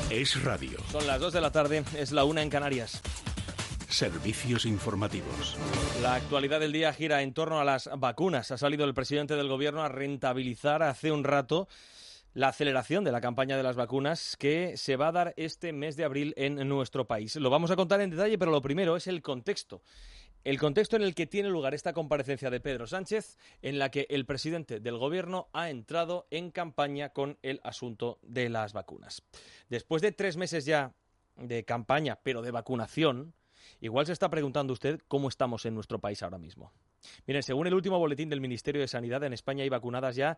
Es radio. Son las 2 de la tarde, es la 1 en Canarias. Servicios informativos. La actualidad del día gira en torno a las vacunas. Ha salido el presidente del gobierno a rentabilizar hace un rato la aceleración de la campaña de las vacunas que se va a dar este mes de abril en nuestro país. Lo vamos a contar en detalle, pero lo primero es el contexto. El contexto en el que tiene lugar esta comparecencia de Pedro Sánchez, en la que el presidente del gobierno ha entrado en campaña con el asunto de las vacunas. Después de 3 meses ya de campaña, pero de vacunación, igual se está preguntando usted cómo estamos en nuestro país ahora mismo. Miren, según el último boletín del Ministerio de Sanidad, en España hay vacunadas ya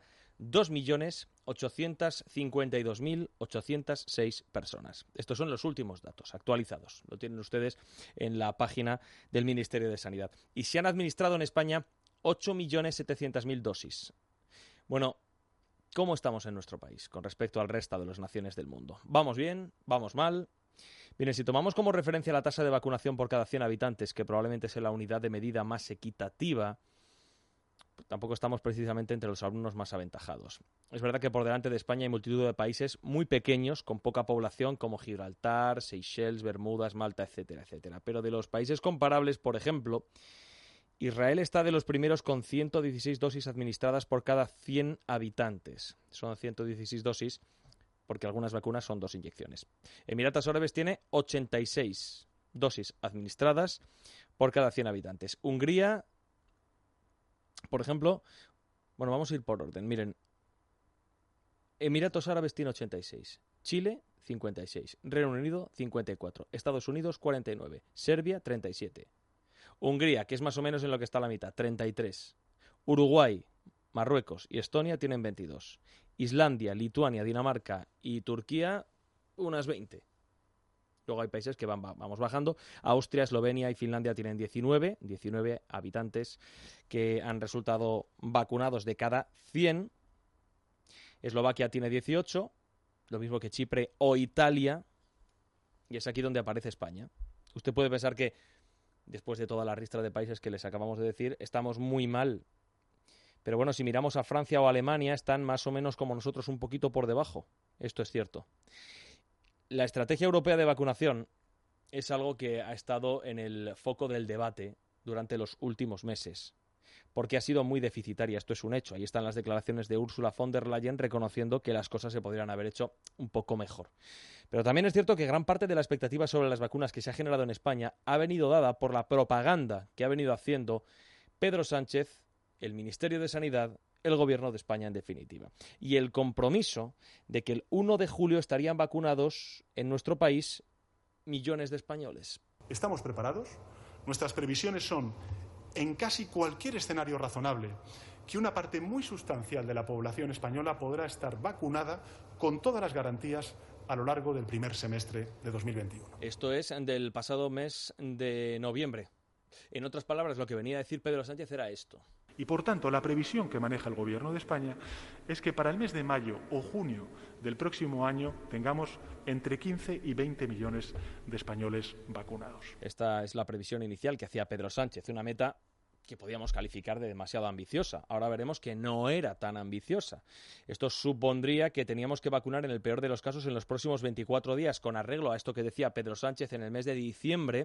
2.852.806 personas. Estos son los últimos datos actualizados. Lo tienen ustedes en la página del Ministerio de Sanidad. Y se han administrado en España 8.700.000 dosis. Bueno, ¿cómo estamos en nuestro país con respecto al resto de las naciones del mundo? ¿Vamos bien? ¿Vamos mal? Miren, si tomamos como referencia la tasa de vacunación por cada 100 habitantes, que probablemente sea la unidad de medida más equitativa, pues tampoco estamos precisamente entre los alumnos más aventajados. Es verdad que por delante de España hay multitud de países muy pequeños, con poca población, como Gibraltar, Seychelles, Bermudas, Malta, etcétera, etcétera. Pero de los países comparables, por ejemplo, Israel está de los primeros con 116 dosis administradas por cada 100 habitantes. Son 116 dosis porque algunas vacunas son 2 inyecciones. Emiratos Árabes tiene 86 dosis administradas por cada 100 habitantes. Hungría, por ejemplo, bueno, vamos a ir por orden. Miren, Emiratos Árabes tiene 86, Chile 56, Reino Unido 54, Estados Unidos 49, Serbia 37, Hungría, que es más o menos en lo que está la mitad, 33, Uruguay, Marruecos y Estonia tienen 22. Islandia, Lituania, Dinamarca y Turquía, unas 20. Luego hay países que vamos bajando. Austria, Eslovenia y Finlandia tienen 19 habitantes que han resultado vacunados de cada 100. Eslovaquia tiene 18, lo mismo que Chipre o Italia. Y es aquí donde aparece España. Usted puede pensar que, después de toda la ristra de países que les acabamos de decir, estamos muy mal. Pero bueno, si miramos a Francia o a Alemania, están más o menos como nosotros, un poquito por debajo. Esto es cierto. La estrategia europea de vacunación es algo que ha estado en el foco del debate durante los últimos meses, porque ha sido muy deficitaria. Esto es un hecho. Ahí están las declaraciones de Ursula von der Leyen reconociendo que las cosas se podrían haber hecho un poco mejor. Pero también es cierto que gran parte de la expectativa sobre las vacunas que se ha generado en España ha venido dada por la propaganda que ha venido haciendo Pedro Sánchez, el Ministerio de Sanidad, el Gobierno de España en definitiva. Y el compromiso de que el 1 de julio estarían vacunados en nuestro país millones de españoles. ¿Estamos preparados? Nuestras previsiones son, en casi cualquier escenario razonable, que una parte muy sustancial de la población española podrá estar vacunada con todas las garantías a lo largo del primer semestre de 2021. Esto es del pasado mes de noviembre. En otras palabras, lo que venía a decir Pedro Sánchez era esto. Y, por tanto, la previsión que maneja el Gobierno de España es que para el mes de mayo o junio del próximo año tengamos entre 15 y 20 millones de españoles vacunados. Esta es la previsión inicial que hacía Pedro Sánchez, una meta que podíamos calificar de demasiado ambiciosa. Ahora veremos que no era tan ambiciosa. Esto supondría que teníamos que vacunar en el peor de los casos en los próximos 24 días, con arreglo a esto que decía Pedro Sánchez en el mes de diciembre,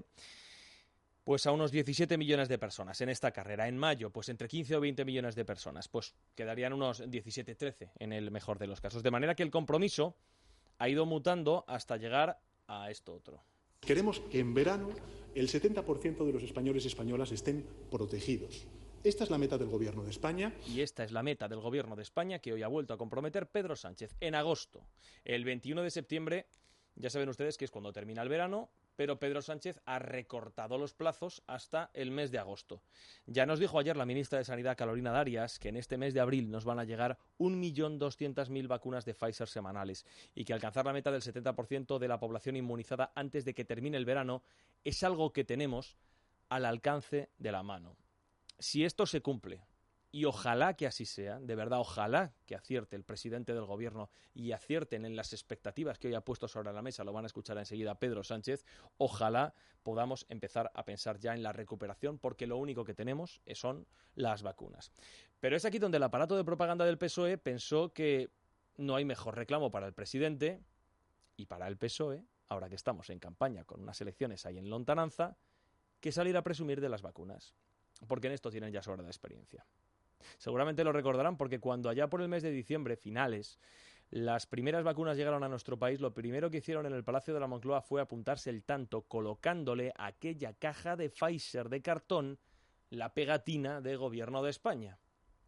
pues a unos 17 millones de personas en esta carrera. En mayo, pues entre 15 o 20 millones de personas. Pues quedarían unos 17, 13 en el mejor de los casos. De manera que el compromiso ha ido mutando hasta llegar a esto otro. Queremos que en verano el 70% de los españoles y españolas estén protegidos. Esta es la meta del Gobierno de España. Y esta es la meta del Gobierno de España que hoy ha vuelto a comprometer Pedro Sánchez. En agosto, el 21 de septiembre, ya saben ustedes que es cuando termina el verano, pero Pedro Sánchez ha recortado los plazos hasta el mes de agosto. Ya nos dijo ayer la ministra de Sanidad, Carolina Darias, que en este mes de abril nos van a llegar 1.200.000 vacunas de Pfizer semanales y que alcanzar la meta del 70% de la población inmunizada antes de que termine el verano es algo que tenemos al alcance de la mano. Si esto se cumple, y ojalá que así sea, de verdad, ojalá que acierte el presidente del Gobierno y acierten en las expectativas que hoy ha puesto sobre la mesa, lo van a escuchar enseguida Pedro Sánchez, ojalá podamos empezar a pensar ya en la recuperación, porque lo único que tenemos son las vacunas. Pero es aquí donde el aparato de propaganda del PSOE pensó que no hay mejor reclamo para el presidente y para el PSOE, ahora que estamos en campaña con unas elecciones ahí en lontananza, que salir a presumir de las vacunas, porque en esto tienen ya sobra de experiencia. Seguramente lo recordarán porque cuando allá por el mes de diciembre, finales, las primeras vacunas llegaron a nuestro país, lo primero que hicieron en el Palacio de la Moncloa fue apuntarse el tanto colocándole a aquella caja de Pfizer de cartón la pegatina de Gobierno de España.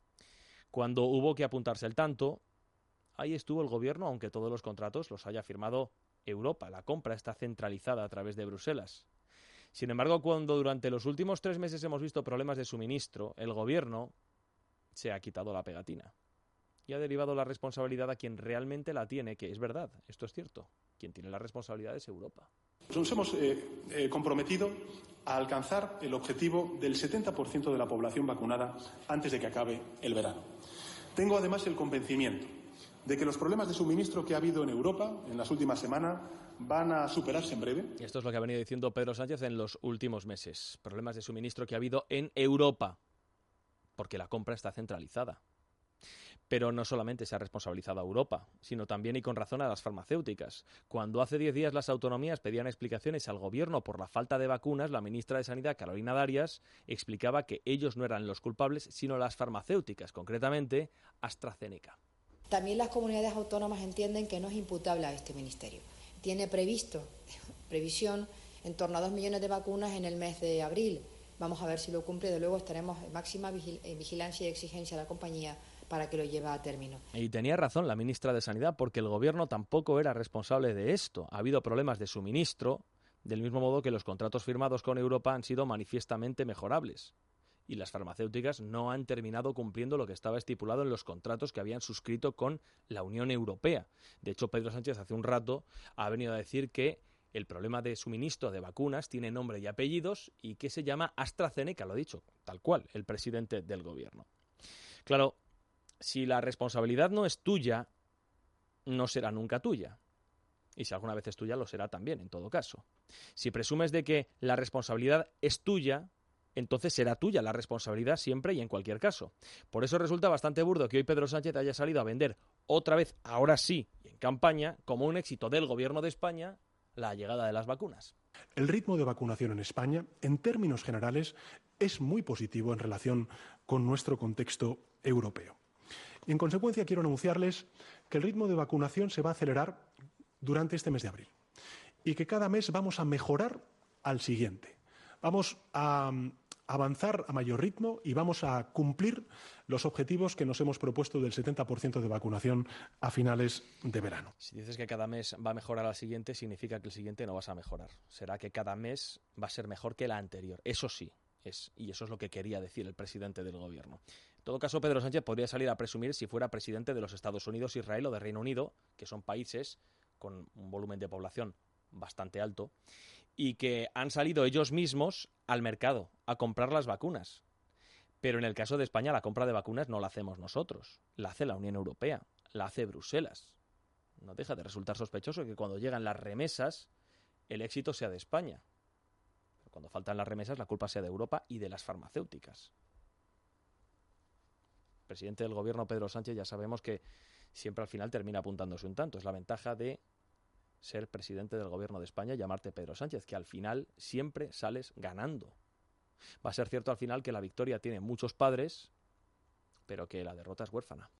Cuando hubo que apuntarse el tanto, ahí estuvo el Gobierno, aunque todos los contratos los haya firmado Europa. La compra está centralizada a través de Bruselas. Sin embargo, cuando durante los últimos 3 meses hemos visto problemas de suministro, el Gobierno se ha quitado la pegatina y ha derivado la responsabilidad a quien realmente la tiene, que es verdad, esto es cierto. Quien tiene la responsabilidad es Europa. Nos hemos comprometido a alcanzar el objetivo del 70% de la población vacunada antes de que acabe el verano. Tengo además el convencimiento de que los problemas de suministro que ha habido en Europa en las últimas semanas van a superarse en breve. Esto es lo que ha venido diciendo Pedro Sánchez en los últimos meses. Problemas de suministro que ha habido en Europa, porque la compra está centralizada. Pero no solamente se ha responsabilizado a Europa, sino también y con razón a las farmacéuticas. Cuando hace 10 días las autonomías pedían explicaciones al Gobierno por la falta de vacunas, la ministra de Sanidad, Carolina Darias, explicaba que ellos no eran los culpables, sino las farmacéuticas, concretamente AstraZeneca. También las comunidades autónomas entienden que no es imputable a este ministerio. Tiene previsión en torno a 2 millones de vacunas en el mes de abril. Vamos a ver si lo cumple. De luego estaremos en máxima vigilancia y exigencia a la compañía para que lo lleve a término. Y tenía razón la ministra de Sanidad, porque el Gobierno tampoco era responsable de esto. Ha habido problemas de suministro, del mismo modo que los contratos firmados con Europa han sido manifiestamente mejorables. Y las farmacéuticas no han terminado cumpliendo lo que estaba estipulado en los contratos que habían suscrito con la Unión Europea. De hecho, Pedro Sánchez hace un rato ha venido a decir que el problema de suministro de vacunas tiene nombre y apellidos y que se llama AstraZeneca, lo ha dicho, tal cual, el presidente del Gobierno. Claro, si la responsabilidad no es tuya, no será nunca tuya. Y si alguna vez es tuya, lo será también, en todo caso. Si presumes de que la responsabilidad es tuya, entonces será tuya la responsabilidad siempre y en cualquier caso. Por eso resulta bastante burdo que hoy Pedro Sánchez haya salido a vender otra vez, ahora sí, y en campaña, como un éxito del Gobierno de España, la llegada de las vacunas. El ritmo de vacunación en España, en términos generales, es muy positivo en relación con nuestro contexto europeo. Y en consecuencia quiero anunciarles que el ritmo de vacunación se va a acelerar durante este mes de abril y que cada mes vamos a mejorar al siguiente. Vamos a avanzar a mayor ritmo y vamos a cumplir los objetivos que nos hemos propuesto del 70% de vacunación a finales de verano. Si dices que cada mes va a mejorar al siguiente, significa que el siguiente no vas a mejorar. Será que cada mes va a ser mejor que el anterior. Eso sí, y eso es lo que quería decir el presidente del Gobierno. En todo caso, Pedro Sánchez podría salir a presumir si fuera presidente de los Estados Unidos, Israel o de Reino Unido, que son países con un volumen de población bastante alto, y que han salido ellos mismos al mercado a comprar las vacunas. Pero en el caso de España, la compra de vacunas no la hacemos nosotros, la hace la Unión Europea, la hace Bruselas. No deja de resultar sospechoso que cuando llegan las remesas, el éxito sea de España. Pero cuando faltan las remesas, la culpa sea de Europa y de las farmacéuticas. El presidente del Gobierno, Pedro Sánchez, ya sabemos que siempre al final termina apuntándose un tanto. Es la ventaja de ser presidente del Gobierno de España y llamarte Pedro Sánchez, que al final siempre sales ganando. Va a ser cierto al final que la victoria tiene muchos padres, pero que la derrota es huérfana.